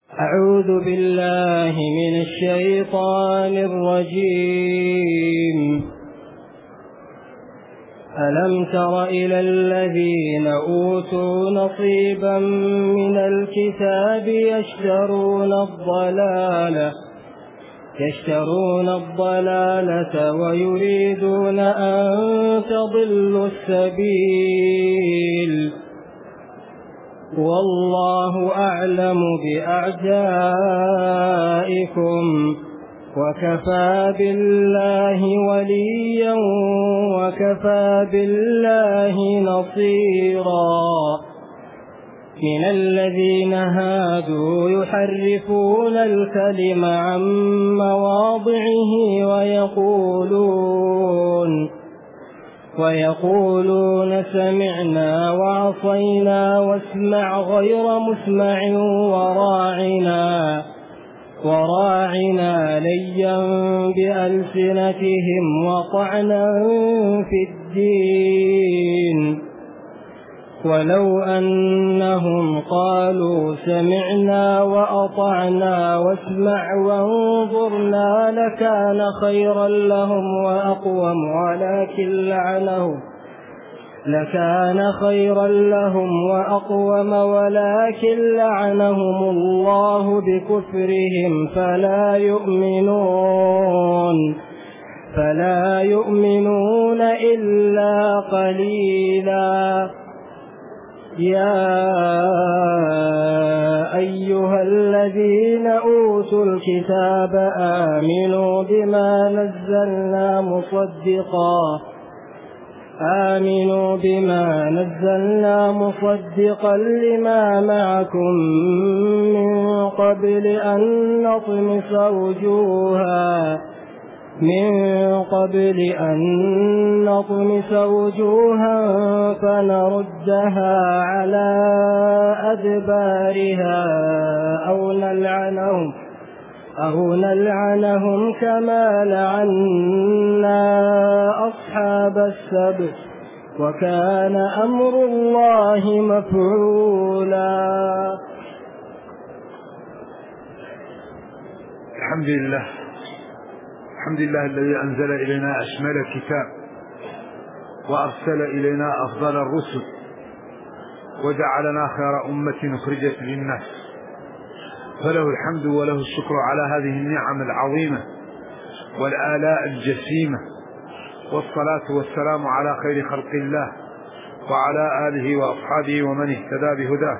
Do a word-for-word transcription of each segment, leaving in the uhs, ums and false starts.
أعوذ بالله من الشيطان الرجيم. ألم تر إلى الذين أوتوا نصيبا من الكتاب يشترون الضلالة يشترون الضلالة ويريدون أن تضلوا السبيل والله أعلم بأعدائكم وكفى بالله وليا وكفى بالله نصيرا. من الذين هادوا يحرفون الكلم عن مواضعه ويقولون ويقولون سمعنا وعصينا واسمع غير مسمع وراعنا وراعنا ليا بألسنتهم وطعنا في الدين ولو أنهم قالوا سمعنا وأطعنا واسمع وانظرنا لكان خيرا لهم وأقوم ولكن لعنهم لكان خيرا لهم وأقوم ولكن لعنهم الله بكفرهم فلا يؤمنون فلا يؤمنون إلا قليلا. يا أيها الذين أوتوا الكتاب آمنوا بما نزلنا مصدقا آمنوا بما نزلنا مصدقا لما معكم من قبل أن نطمس وجوها من قبل أن نطمس وجوها فنردها على أدبارها أو نلعنهم أو نلعنهم كما لعنا أصحاب السبت وكان أمر الله مفعولا. الحمد لله الحمد لله الذي أنزل إلينا أشمل الكتاب وأرسل إلينا أفضل الرسل وجعلنا خير أمة أخرجت للناس، فله الحمد وله الشكر على هذه النعم العظيمة والآلاء الجسيمة، والصلاة والسلام على خير خلق الله وعلى آله وأصحابه ومن اهتدى بهداه.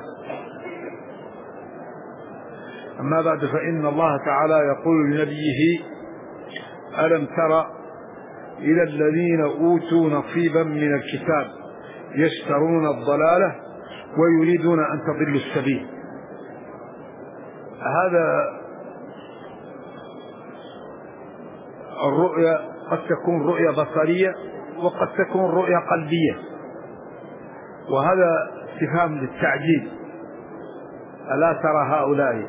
أما بعد، فإن الله تعالى يقول لنبيه: ألم تر إلى الذين أوتوا نصيبا من الكتاب يشترون الضلالة ويريدون أن تضلوا السبيل. هذا الرؤيا قد تكون رؤيا بصرية وقد تكون رؤيا قلبية، وهذا استفهام للتعجيل. ألا ترى هؤلاء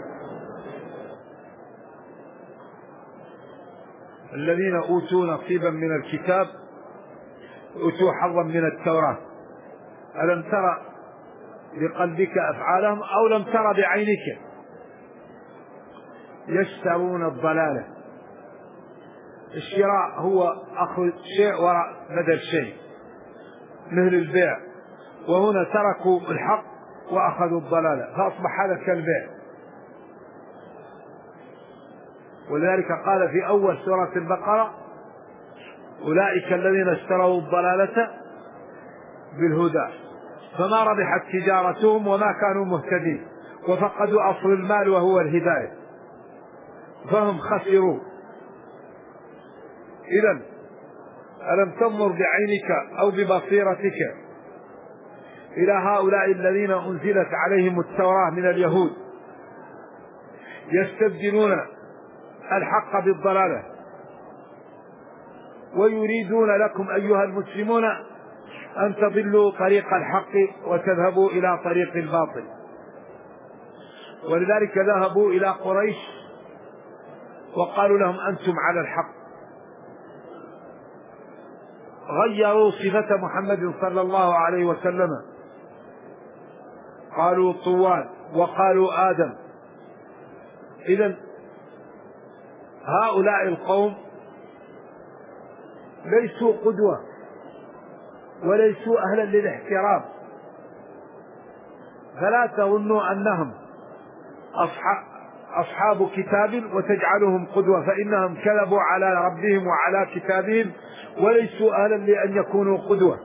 الذين أوتوا نصيبا من الكتاب أوتوا حظا من التوراة، ألم ترى بقلبك أفعالهم أو لم ترى بعينك؟ يشترون الضلالة. الشراء هو أخذ شيء وراء بدل شيء مثل البيع، وهنا تركوا الحق وأخذوا الضلالة فأصبح هذا كالبيع. ولذلك قال في أول سورة البقرة: أولئك الذين اشتروا الضلالة بالهدى فما ربحت تجارتهم وما كانوا مهتدين وفقدوا أصل المال وهو الهداية فهم خسروا. إذن ألم تنظر بعينك أو ببصيرتك إلى هؤلاء الذين أنزلت عليهم التوراة من اليهود يستبدلون الحق بالضلالة ويريدون لكم أيها المسلمون أن تضلوا طريق الحق وتذهبوا إلى طريق الباطل. ولذلك ذهبوا إلى قريش وقالوا لهم: أنتم على الحق. غيروا صفة محمد صلى الله عليه وسلم، قالوا طوال وقالوا آدم إذن هؤلاء القوم ليسوا قدوة وليسوا أهلا للاحترام، فلا تظنوا أنهم أصحاب كتاب وتجعلهم قدوة، فإنهم كذبوا على ربهم وعلى كتابهم وليسوا أهلا لأن يكونوا قدوة،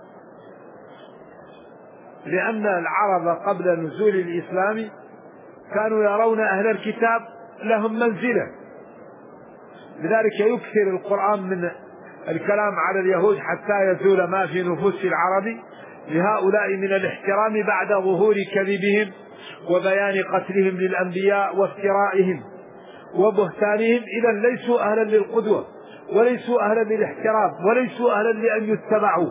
لأن العرب قبل نزول الإسلام كانوا يرون أهل الكتاب لهم منزلة. لذلك يكثر القرآن من الكلام على اليهود حتى يزول ما في نفوس العرب لهؤلاء من الاحترام بعد ظهور كذبهم وبيان قتلهم للأنبياء وافترائهم وبهتانهم. إذن ليسوا أهلا للقدوة وليسوا أهلا للاحترام وليسوا أهلا لأن يتبعوا.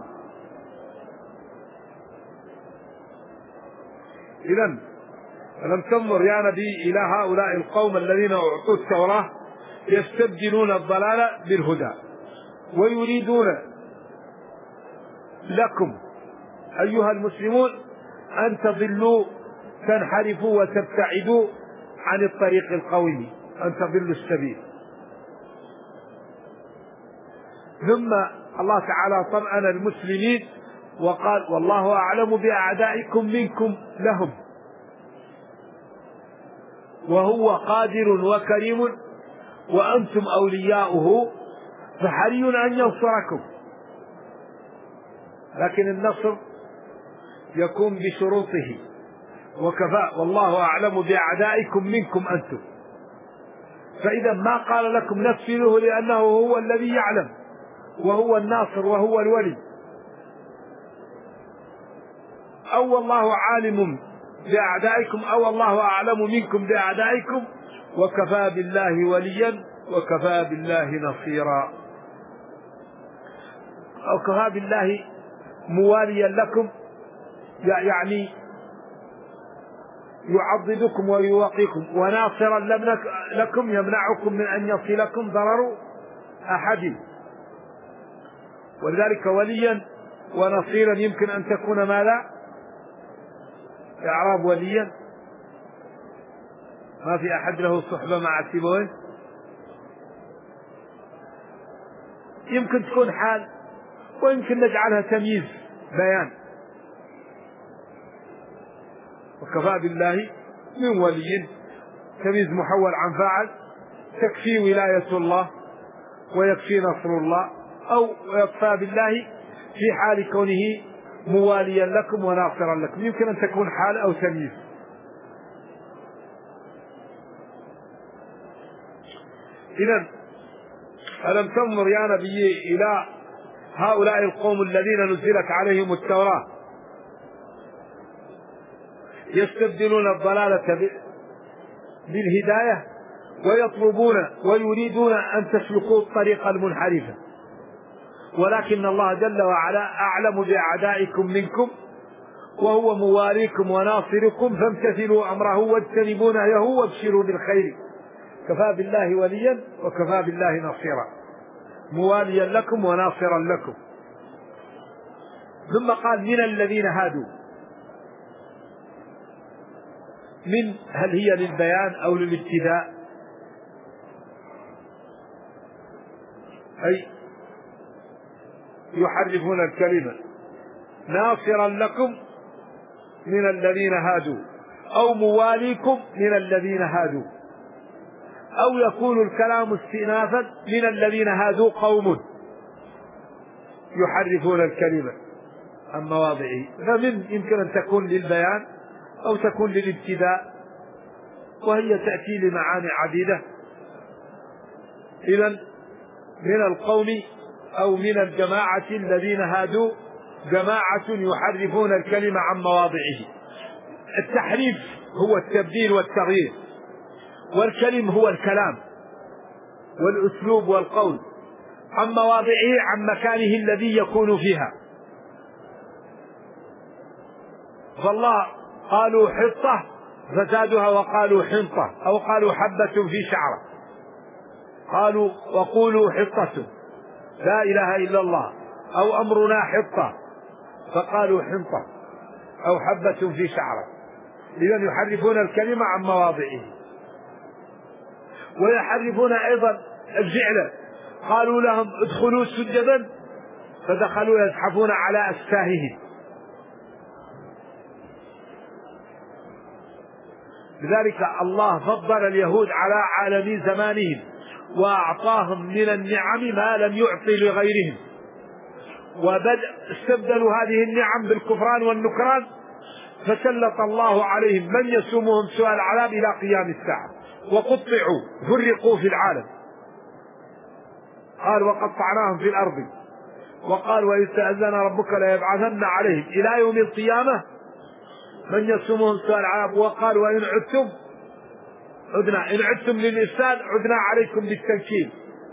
إذن لم تنظر يا نبي إلى هؤلاء القوم الذين أعطوا التوراة يستبدلون الضلال بالهدى ويريدون لكم أيها المسلمون أن تضلوا تنحرفوا وتبتعدوا عن الطريق القويم، أن تضلوا السبيل. ثم الله تعالى طمأن المسلمين وقال والله أعلم بأعدائكم منكم لهم وهو قادر وكريم وأنتم أولياؤه فحري أن ينصركم، لكن النصر يكون بشروطه وكفى والله أعلم بأعدائكم منكم أنتم. فإذا ما قال لكم نفذوه لأنه هو الذي يعلم وهو الناصر وهو الولي، أو والله عالم بأعدائكم أو الله أعلم منكم بأعدائكم وكفى بالله وليا وكفى بالله نصيرا، أو كفى بالله مواليا لكم، يعني يعضدكم ويوقيكم، وناصرا لكم يمنعكم من أن يصلكم ضرر أحد. ولذلك وليا ونصيرا يمكن أن تكون ماذا؟ إعراب وليا ما في أحد له صحبة مع سيبويه، يمكن تكون حال ويمكن نجعلها تمييز بيان. وكفى بالله من ولي تمييز محول عن فاعل، تكفي ولاية الله ويكفي نصر الله، أو يكفى بالله في حال كونه مواليا لكم وناصرا لكم، يمكن أن تكون حال أو تمييز. إذن ألم تنظر يا نبي إلى هؤلاء القوم الذين نزلت عليهم التوراة يستبدلون الضلالة بالهداية ويطلبون ويريدون أن تسلكوا الطريق المنحرفة، ولكن الله جل وعلا أعلم بأعدائكم منكم وهو مواليكم وناصركم فامتثلوا أمره واجتنبوا نهيه وابشروا بالخير. كفى بالله وليا وكفى بالله نصيرا، مواليا لكم وناصرا لكم. ثم قال من الذين هادوا، من هل هي للبيان أو للابتداء؟ أي يحرفون الكلمة. ناصرا لكم من الذين هادوا، أو مواليكم من الذين هادوا، أو يكون الكلام استئنافا من الذين هادوا قوم يحرفون الكلمة عن مواضعه. فمن يمكن أن تكون للبيان أو تكون للابتداء، وهي تأتي لمعاني عديدة. إذن من القوم أو من الجماعة الذين هادوا جماعة يحرفون الكلمة عن مواضعه. التحريف هو التبديل والتغيير، والكلم هو الكلام والأسلوب والقول عن مواضعه، عن مكانه الذي يكون فيها. فالله قالوا حطة فزادوها وقالوا حنطة، أو قالوا حبة في شعرة، قالوا وقولوا حطة لا إله إلا الله، أو أمرنا حطة فقالوا حنطة أو حبة في شعرة. إذن يحرفون الكلمة عن مواضعه. ويحرفون أيضا الفعل. قالوا لهم ادخلوا سجدا فدخلوا يزحفون على أستاههم. لذلك الله فضل اليهود على عالم زمانهم وأعطاهم من النعم ما لم يعطي لغيرهم، وبدأ استبدلوا هذه النعم بالكفران والنكران، فسلط الله عليهم من يسومهم سوء العذاب إلى قيام الساعة، وقطعوا فرقوا في العالم. قال وقطعناهم في الأرض، وقال وإذ تأذن ربك ليبعثن عليهم إلى يوم القيامة من يسومهم سوء العذاب، وقال وإن عدتم عدنا، إن عدتم للإفساد عدنا عليكم بالتنكيل.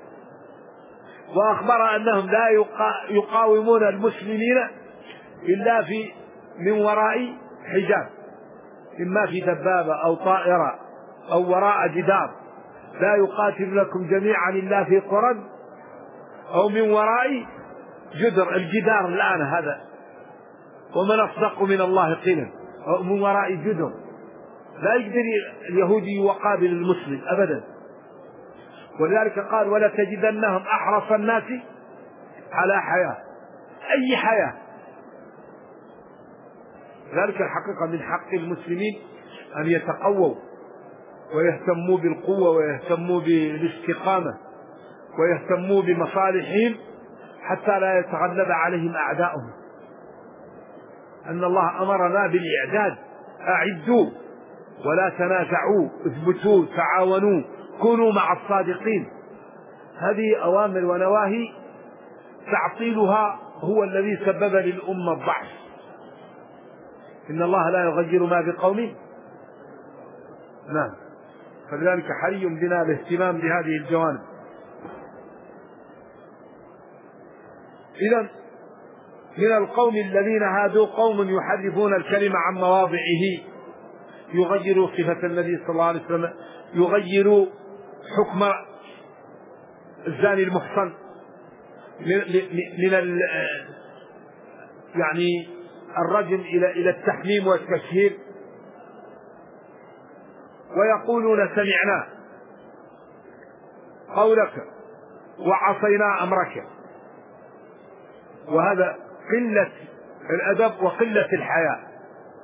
وأخبر أنهم لا يقاومون المسلمين إلا في من وراء حجاب، إما في دبابة أو طائرة أو وراء جدار، لا يقاتل لكم جميعا إلا في قرى أو من وراء جدر. الجدار الآن هذا، ومن أصدق من الله قيلا، أو من وراء جدر. لا يقدر اليهودي يقابل المسلم أبدا. ولذلك قال ولا تجدنهم أحرص الناس على حياة، أي حياة. ذلك الحقيقة من حق المسلمين أن يتقووا ويهتموا بالقوة ويهتموا بالاستقامة ويهتموا بمصالحهم حتى لا يتغلب عليهم أعداؤهم. أن الله أمرنا بالإعداد، أعدوا ولا تنازعوا، اثبتوا، تعاونوا، كونوا مع الصادقين. هذه أوامر ونواهي تعطيلها هو الذي سبب للأمة الضعف. إن الله لا يغير ما بقوم. نعم. فلذلك حري بنا الاهتمام بهذه الجوانب. إذن من القوم الذين هادوا قوم يحرفون الكلمة عن مواضعه، يغيروا صفة النبي صلى الله عليه وسلم، يغيروا حكم الزاني المحصن من يعني الرجم إلى إلى التحميم والتشهير، ويقولون سمعنا قولك وعصينا أمرك. وهذا قلة الأدب وقلة الحياء.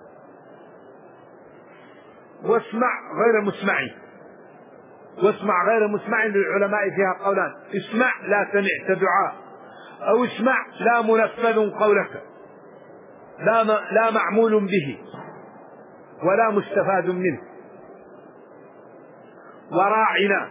واسمع غير مسمعي، واسمع غير مسمع للعلماء فيها قولان: اسمع لا سمعت دعاء، أو اسمع لا منفذ قولك، لا لا معمول به ولا مستفاد منه. وراعنا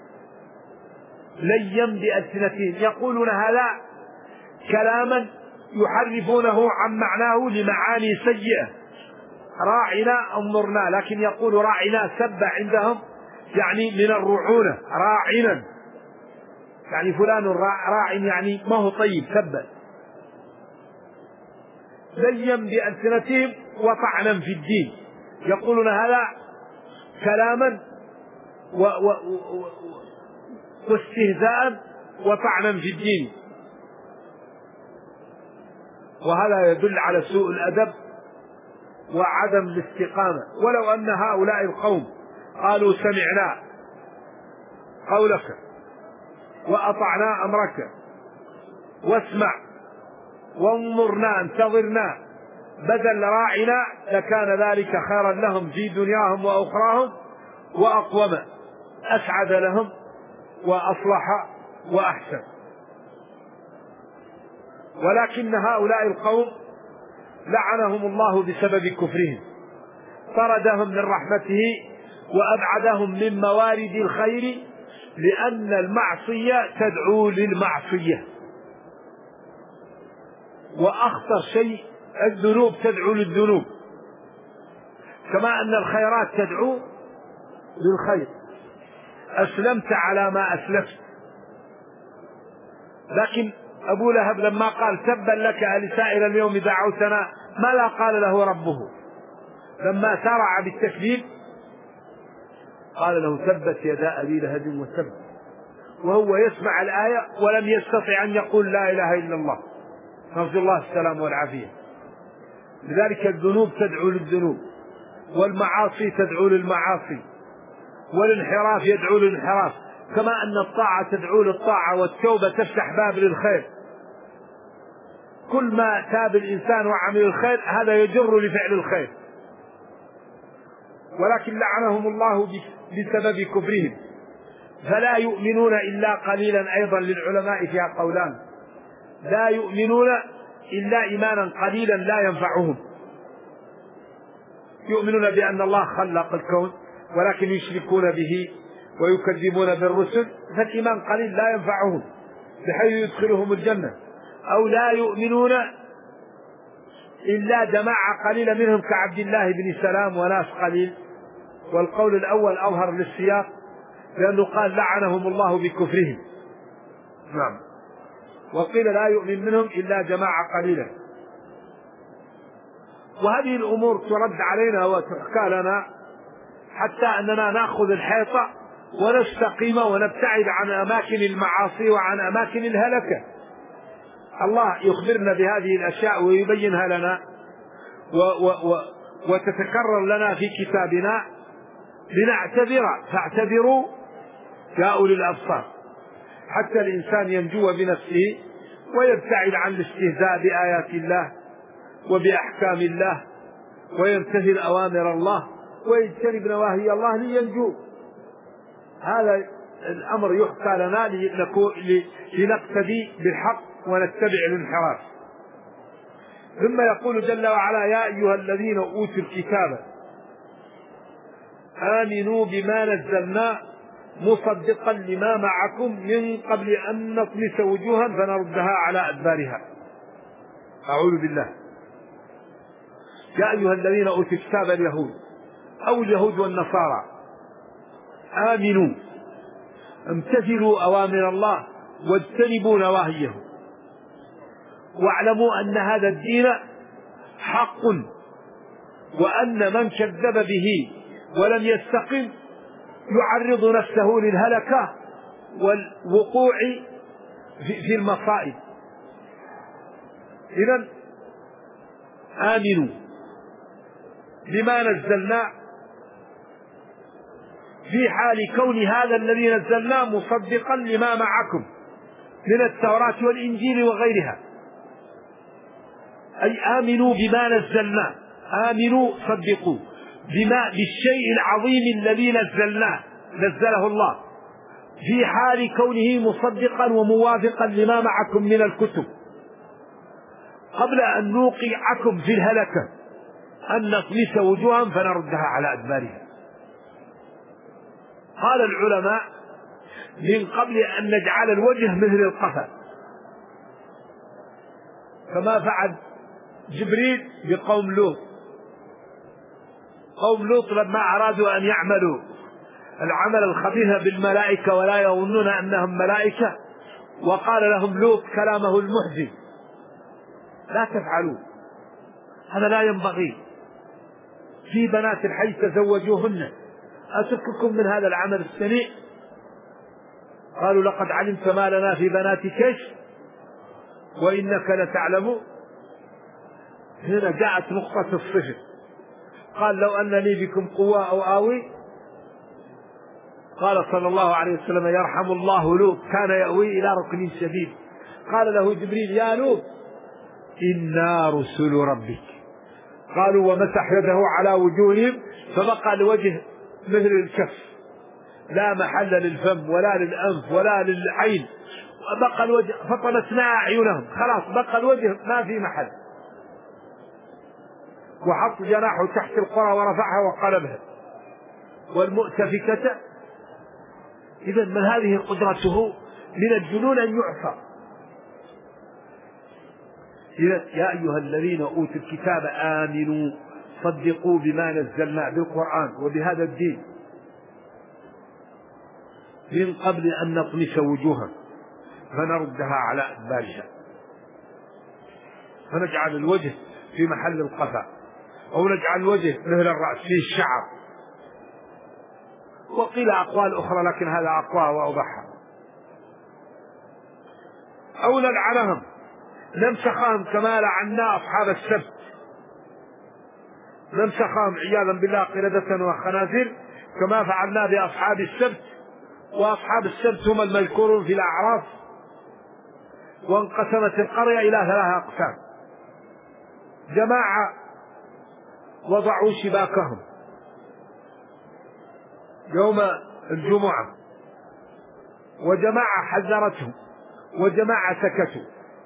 ليا بألسنتهم، يقولون هذا كلاما يحرفونه عن معناه لمعاني سيئة. راعنا انظرنا، لكن يقول راعنا سب عندهم يعني من الرعونة، راعنا يعني فلان راع يعني ما هو طيب، سب. ليا بألسنتهم وطعنا في الدين، يقولون هذا كلاما و و و واستهزاء وطعنا في الدين. وهذا يدل على سوء الأدب وعدم الاستقامة. ولو أن هؤلاء القوم قالوا سمعنا قولك وأطعنا أمرك واسمع وانظرنا انتظرنا بدل راعنا، لكان ذلك خيرا لهم في دنياهم وأخراهم، وأقوم، أسعد لهم وأصلح وأحسن. ولكن هؤلاء القوم لعنهم الله بسبب كفرهم، طردهم من رحمته وأبعدهم من موارد الخير، لأن المعصية تدعو للمعصية، وأخطر شيء الذنوب تدعو للذنوب، كما أن الخيرات تدعو للخير. أسلمت على ما أسلفت. لكن أبو لهب لما قال تبا لك ألسائر اليوم دعوتنا، ماذا قال له ربه لما سرع بالتكذيب؟ قال له تبت يدا أبي لهب وتب، وهو يسمع الآية ولم يستطع أن يقول لا إله إلا الله، نرجو الله السلام والعافية. لذلك الذنوب تدعو للذنوب، والمعاصي تدعو للمعاصي، والانحراف يدعو للانحراف، كما أن الطاعة تدعو للطاعة والتوبة تفتح باب للخير. كل ما تاب الإنسان وعمل الخير هذا يجر لفعل الخير. ولكن لعنهم الله بسبب كفرهم فلا يؤمنون إلا قليلا. أيضا للعلماء فيها قولان: لا يؤمنون إلا إيمانا قليلا لا ينفعهم. يؤمنون بأن الله خلق الكون ولكن يشركون به ويكذبون بالرسل، فالإيمان قليل لا ينفعهم بحيث يدخلهم الجنة. أو لا يؤمنون إلا جماعة قليلة منهم كعبد الله بن سلام وناس قليل. والقول الأول أظهر للسياق لأنه قال لعنهم الله بكفرهم. نعم. وقيل لا يؤمن منهم إلا جماعة قليلة. وهذه الأمور ترد علينا وتحكى لنا حتى أننا نأخذ الحيطة ونستقيم ونبتعد عن أماكن المعاصي وعن أماكن الهلكة. الله يخبرنا بهذه الأشياء ويبينها لنا و و و وتتكرر لنا في كتابنا لنعتبر. فاعتبروا يا أولي الأبصار، حتى الإنسان ينجو بنفسه ويبتعد عن الاستهزاء بآيات الله وبأحكام الله ويمتثل أوامر الله ويجتنب نواهي الله لينجو. هذا الأمر يحكى لنا لنقتدي بالحق ونتبع الانحراف. ثم يقول جل وعلا: يا أيها الذين أوتوا الكتاب آمنوا بما نزلنا مصدقا لما معكم من قبل أن نطمس وجوها فنردها على أدبارها. أعوذ بالله. يا أيها الذين أوتوا الكتاب اليهود أو اليهود والنصارى آمنوا، امتثلوا أوامر الله واجتنبوا نواهيه، واعلموا أن هذا الدين حق، وأن من كذب به ولم يستقم يعرض نفسه للهلكة والوقوع في المصائب. إذن آمنوا بما نزلنا في حال كون هذا الذي نزلناه مصدقا لما معكم من التوراة والإنجيل وغيرها. أي آمنوا بما نزلنا، آمنوا صدقوا بما بالشيء العظيم الذي نزلناه نزله الله في حال كونه مصدقا وموافقا لما معكم من الكتب قبل أن نوقعكم في الهلكة أن نطمس وجوها فنردها على أدبارها. قال العلماء: من قبل أن نجعل الوجه مثل القفا، كما فعل جبريل بقوم لوط. قوم لوط لما أرادوا أن يعملوا العمل الخبيث بالملائكة ولا يظنون أنهم ملائكة، وقال لهم لوط كلامه المحزن: لا تفعلوا، هذا لا ينبغي، في بنات الحي تزوجوهن، أترككم من هذا العمل السيء. قالوا: لقد علمت ما لنا في بناتك وإنك لتعلم. هنا جاءت نقطة الصفر. قال: لو أن لي بكم قوة أو آوي. قال صلى الله عليه وسلم: يرحم الله لوط كان يأوي إلى ركن شديد. قال له جبريل: يا لوط إنا رسل ربك. قالوا: ومسح يده على وجوههم فبقى الوجه مثل الكف، لا محل للفم ولا للأنف ولا للعين، وبقى الوجه فطمسنا أعينهم، خلاص بقى الوجه ما في محل. وحط جناحه تحت القرى ورفعها وقلبها والمؤتفكة. إذن من هذه قدرته من الجنون أن يعصى. إذن يا أيها الذين أوتوا الكتاب آمنوا صدقوا بما نزلنا بالقرآن وبهذا الدين من قبل أن نطمس وجوها فنردها على أدبارها، فنجعل الوجه في محل القفا، أو نجعل الوجه مثل الرأس فيه الشعر. وقيل أقوال أخرى لكن هذا أقوى وأوضحها. أو نلعنهم، نمسخهم كما لعنا أصحاب السبت، نمسخهم عياذا بالله قردة وخنازير كما فعلنا بأصحاب السبت، وأصحاب السبت هم المذكورون في الأعراف. وانقسمت القرية إلى ثلاثة أقسام: جماعة وضعوا شباكهم يوم الجمعة، وجماعة حذرتهم، وجماعة سكتوا.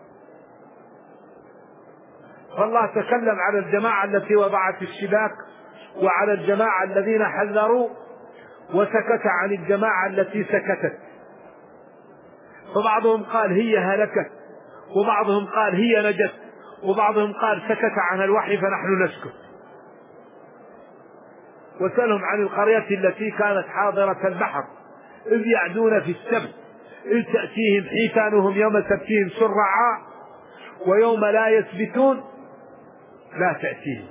فالله تكلم على الجماعة التي وضعت الشباك، وعلى الجماعة الذين حذروا، وسكت عن الجماعة التي سكتت. فبعضهم قال هي هلكت، وبعضهم قال هي نجت، وبعضهم قال سكت عن الوحي فنحن نسكت. وسألهم عن القرية التي كانت حاضرة البحر إذ يعدون في السبت إذ تأتيهم حيتانهم يوم سبتهم شرعا ويوم لا يثبتون لا تأتيهم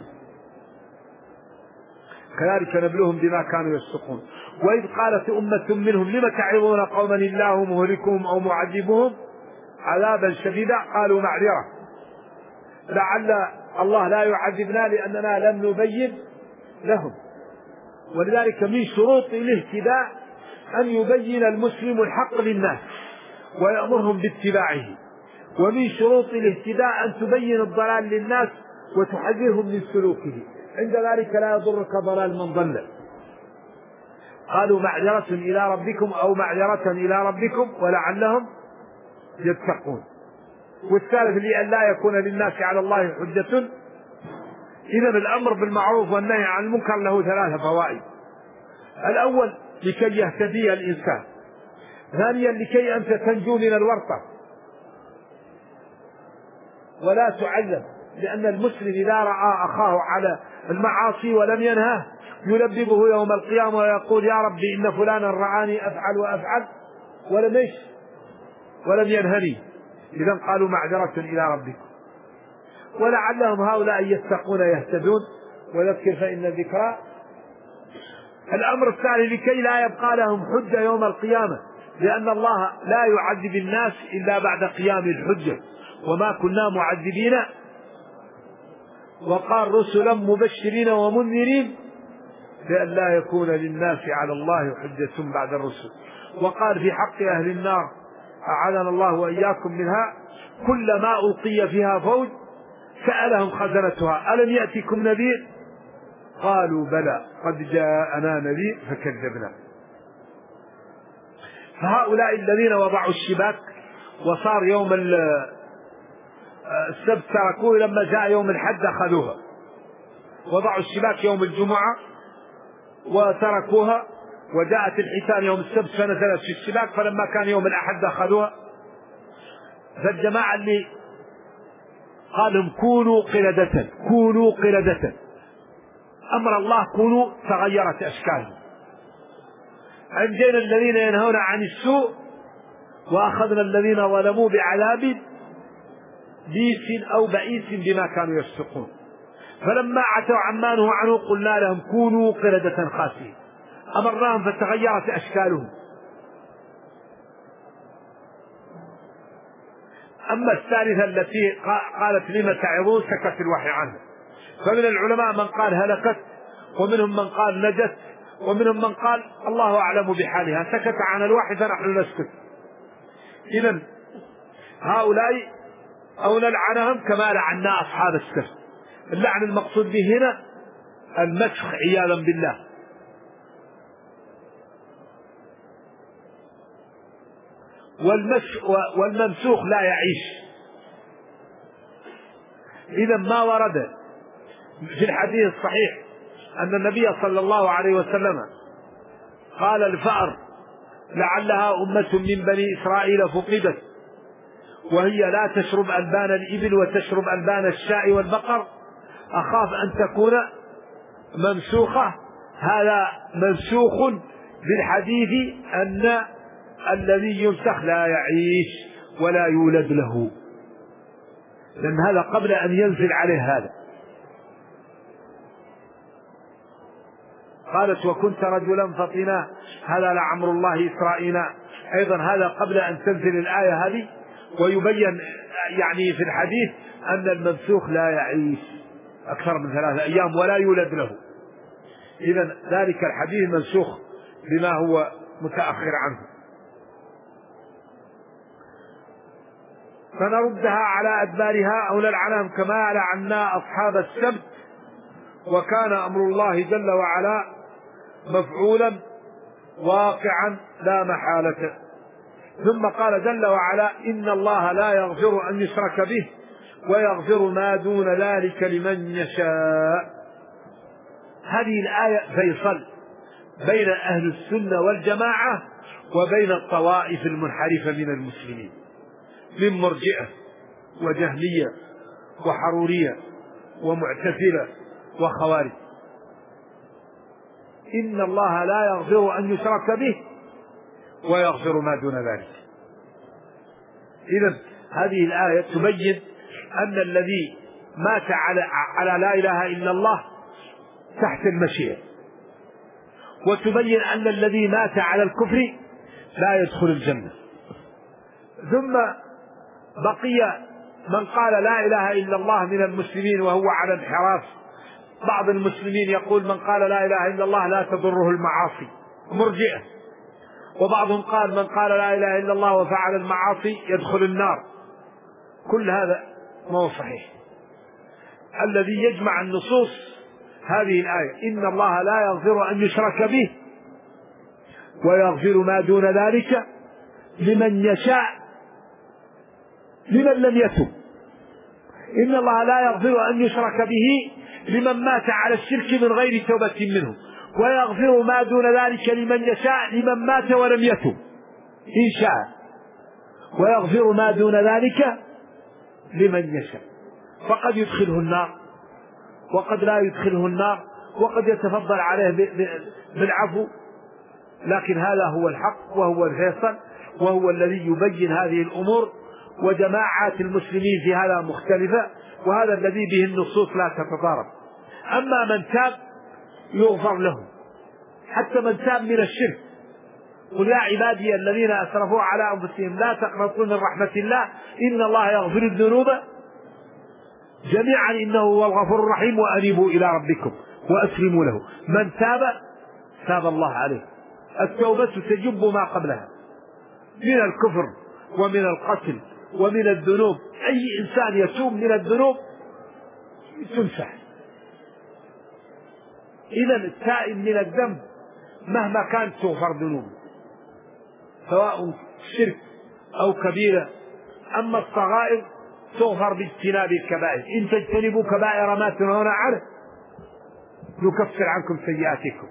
كذلك نبلوهم بما كانوا يفسقون. وإذ قالت أمة منهم لم تعظون قوما الله مهلكهم أو معذبهم عذابا شديدا قالوا معذرة لعل الله لا يعذبنا لأننا لم نبين لهم. ولذلك من شروط الاهتداء أن يبين المسلم الحق للناس ويأمرهم باتباعه، ومن شروط الاهتداء أن تبين الضلال للناس وتحذرهم من سلوكه، عند ذلك لا يضرك ضلال من ضل. قالوا معذرة إلى ربكم أو معذرة إلى ربكم ولعلهم يتقون. والثالث لأن لا يكون للناس على الله حجة. إذا الأمر بالمعروف والنهي عن المنكر له ثلاثة فوائد: الأول لكي يهتدي الإنسان، ثانيا لكي أنت تنجو من الورطة ولا تعذب، لأن المسلم إذا رأى أخاه على المعاصي ولم ينهه يلببه يوم القيامة ويقول يا ربي إن فلانا رعاني أفعل وأفعل ولم يش ولم ينهني. إذن قالوا معذرة إلى ربكم ولعلهم هؤلاء يتقون يهتدون وذكر فإن الذكرى. الأمر الثاني لكي لا يبقى لهم حجة يوم القيامة، لأن الله لا يعذب الناس إلا بعد قيام الحجة وما كنا معذبين. وقال رسلا مبشرين ومنذرين لأن لا يكون للناس على الله حجة بعد الرسل. وقال في حق أهل النار أعاذنا الله وإياكم منها كلما ألقي فيها فوج سألهم خزنتها ألم يأتكم نذير قالوا بلى قد جاءنا نذير فكذبنا. فهؤلاء الذين وضعوا الشباك وصار يوم السبت تركوه، لما جاء يوم الحد أخذوها. وضعوا الشباك يوم الجمعة وتركوها، وجاءت الحيتان يوم السبت فنزلت في الشباك، فلما كان يوم الأحد أخذوها. فالجماعة اللي قالهم كونوا قردة كونوا قردة أمر الله كونوا تغيرت أشكالهم. أنجينا الذين ينهون عن السوء وأخذنا الذين ظلموا بعذاب بئيس أو بئيس بما كانوا يفسقون. فلما عتوا عما نهوا عنه قلنا لهم كونوا قردة خاسئين أمرناهم فتغيرت أشكالهم. أما الثالثة التي قالت لما تعظون سكت الوحي عنها. فمن العلماء من قال هلكت، ومنهم من قال نجت، ومنهم من قال الله أعلم بحالها سكت عن الوحي فنحن نسكت. إذن هؤلاء أو نلعنهم كما لعنا أصحاب السبت. اللعن المقصود به هنا المسخ عياذا بالله. والممسوخ لا يعيش. إذا ما ورد في الحديث الصحيح أن النبي صلى الله عليه وسلم قال الفأر لعلها أمة من بني إسرائيل فقدت وهي لا تشرب ألبان الإبل وتشرب ألبان الشاء والبقر أخاف أن تكون ممسوخة. هذا منسوخ بالحديث أن الذي يمسخ لا يعيش ولا يولد له، لأن هذا قبل أن ينزل عليه هذا. قالت وكنت رجلا فطنا هذا لعمر الله إسرائيل. أيضا هذا قبل أن تنزل الآية هذه. ويبين يعني في الحديث أن الممسوخ لا يعيش أكثر من ثلاثة أيام ولا يولد له. إذا ذلك الحديث منسوخ بما هو متأخر عنه. فنردها على أدبارها أو نلعنهم كما لعنا أصحاب السبت، وكان أمر الله جل وعلا مفعولا واقعا لا محالة. ثم قال جل وعلا: إن الله لا يغفر أن يشرك به ويغفر ما دون ذلك لمن يشاء. هذه الآية فيصل بين أهل السنة والجماعة وبين الطوائف المنحرفة من المسلمين من مرجئة وجهمية وحرورية ومعتزلة وخوارج. إن الله لا يغفر أن يشرك به ويغفر ما دون ذلك. إذن هذه الآية تبين أن الذي مات على, على لا إله إلا الله تحت المشيئة، وتبين أن الذي مات على الكفر لا يدخل الجنة. ثم بقي من قال لا إله إلا الله من المسلمين وهو على انحراف. بعض المسلمين يقول من قال لا إله إلا الله لا تضره المعاصي، مرجئة. وبعضهم قال من قال لا إله إلا الله وفعل المعاصي يدخل النار. كل هذا ما هو صحيح. الذي يجمع النصوص هذه الآية: إن الله لا يغفر أن يشرك به ويغفر ما دون ذلك لمن يشاء لمن لم يتب. إن الله لا يغفر أن يشرك به لمن مات على الشرك من غير توبة منه، ويغفر ما دون ذلك لمن يشاء لمن مات ولم يتب إن شاء، ويغفر ما دون ذلك لمن يشاء. فقد يدخله النار وقد لا يدخله النار، وقد يتفضل عليه بالعفو. لكن هذا هو الحق وهو الفيصل وهو الذي يبين هذه الأمور. وجماعات المسلمين في هذا مختلفة، وهذا الذي به النصوص لا تتضارب. أما من تاب يغفر له، حتى من تاب من الشرك. قل يا عبادي الذين أسرفوا على أنفسهم لا تقنطوا من رحمة الله إن الله يغفر الذنوب جميعا إنه هو الغفور الرحيم وأنيبوا إلى ربكم وأسلموا له. من تاب تاب الله عليه. التوبة تجب ما قبلها من الكفر ومن القتل ومن الذنوب. أي إنسان يتوب من الذنوب تمسح. إذا التائب من الذنب مهما كانت تغفر ذنوبه، سواء شرك أو كبيرة. أما الصغائر تغفر باجتناب الكبائر. إن تجتنبوا كبائر ما تنهون عنه نكفر عنكم سيئاتكم.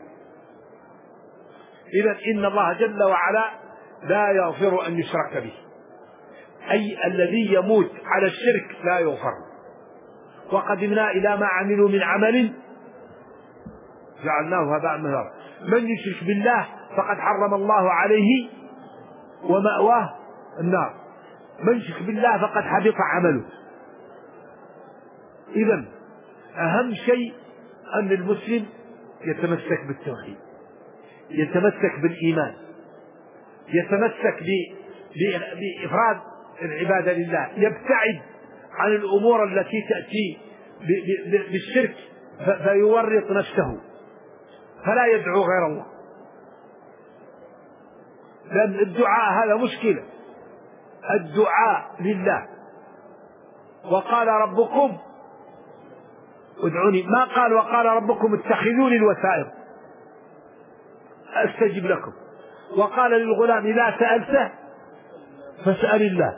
إذا إن الله جل وعلا لا يغفر أن يشرك به، أي الذي يموت على الشرك لا يغفر. وقدمنا إلى ما عملوا من عمل جعلناه هباء منثورا. من يشرك بالله فقد حرم الله عليه ومأواه النار. من يشرك بالله فقد حبط عمله. إذن أهم شيء أن المسلم يتمسك بالتوحيد، يتمسك بالإيمان، يتمسك بإفراد العبادة لله، يبتعد عن الأمور التي تأتي بالشرك فيورط نفسه، فلا يدعو غير الله. لأن الدعاء هذا مشكلة. الدعاء لله. وقال ربكم ادعوني، ما قال وقال ربكم اتخذوني الوسائط أستجب لكم. وقال للغلام إذا سألته فاسأل الله.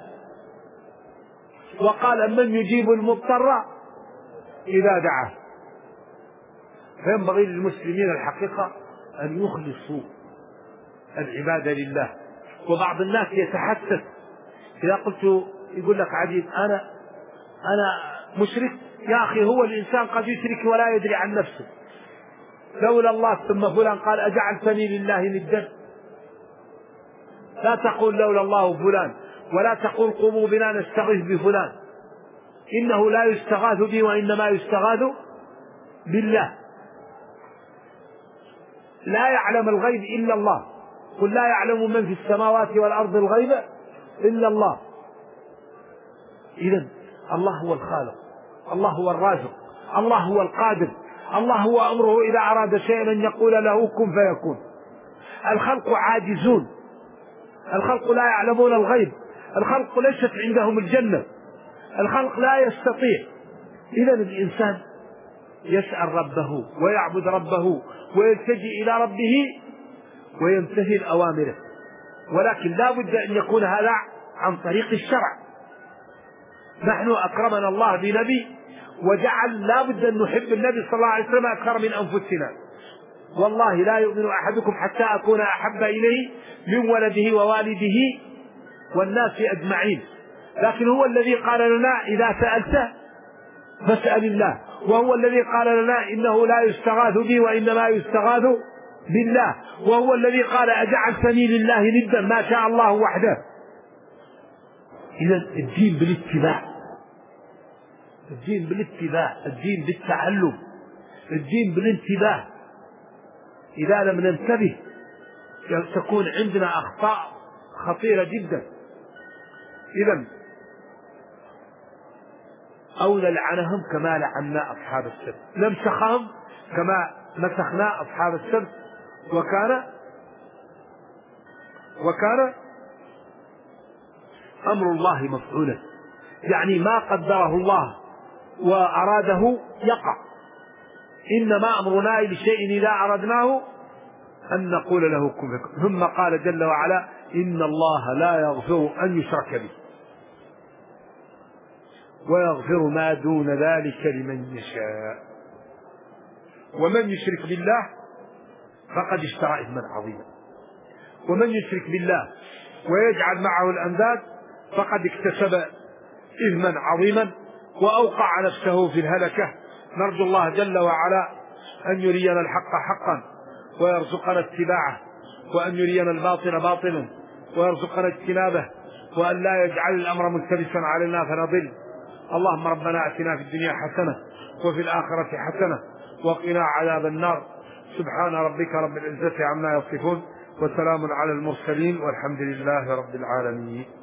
وقال من يجيب المضطر إذا دعاه. فينبغي للمسلمين الحقيقة أن يخلصوا العبادة لله. وبعض الناس يتحسس إذا قلت يقول لك عجيب أنا أنا مشرك. يا أخي هو الإنسان قد يشرك ولا يدري عن نفسه. لولا الله ثم فلان قال أجعلتني لله ندا. لا تقول لولا الله فلان، ولا تقول قوموا بنا نستغيث بفلان. إنه لا يستغاث به وإنما يستغاث بالله. لا يعلم الغيب إلا الله. قل لا يعلم من في السماوات والأرض الغيب إلا الله. إذن الله هو الخالق، الله هو الرازق، الله هو القادر، الله هو أمره إذا أراد شيئا أن يقول له كن فيكون. الخلق عاجزون، الخلق لا يعلمون الغيب، الخلق ليست عندهم الجنة، الخلق لا يستطيع. إذا الإنسان يسأل ربه ويعبد ربه ويلتجئ إلى ربه ويمتثل أوامره، ولكن لا بد أن يكون هذا عن طريق الشرع. نحن أكرمنا الله بنبي وجعل لا بد أن نحب النبي صلى الله عليه وسلم أكثر من أنفسنا. والله لا يؤمن أحدكم حتى أكون أحب إليه من ولده ووالده والناس أجمعين. لكن هو الذي قال لنا إذا سألت فاسأل الله، وهو الذي قال لنا إنه لا يستغاث بي وإنما يستغاث بالله، وهو الذي قال أجعلتني لله ندا ما شاء الله وحده. إذا الدين بالاتباع، الدين بالاتباع، الدين بالتعلم، الدين بالانتباه. إذا لم ننتبه تكون عندنا أخطاء خطيرة جدا. إذا أو نلعنهم كما لعنا أصحاب السبت، نمسخهم كما مسخنا أصحاب السبت، وكان وكان أمر الله مفعولا، يعني ما قدره الله وأراده يقع. إنما أمرنا لشيء إذا أردناه أن نقول له كن فيكون. ثم قال جل وعلا إن الله لا يغفر أن يشرك به ويغفر ما دون ذلك لمن يشاء، ومن يشرك بالله فقد اشترى إثما عظيما. ومن يشرك بالله ويجعل معه الأنداد فقد اكتسب إثما عظيما وأوقع نفسه في الهلكة. نرجو الله جل وعلا أن يرينا الحق حقا ويرزقنا اتباعه، وأن يرينا الباطل باطلا ويرزقنا اجتنابه، وأن لا يجعل الأمر ملتبسا علينا فنضل. اللهم ربنا آتنا في الدنيا حسنة وفي الآخرة حسنة وقنا عذاب النار. سبحان ربك رب العزة عما يصفون وسلام على المرسلين والحمد لله رب العالمين.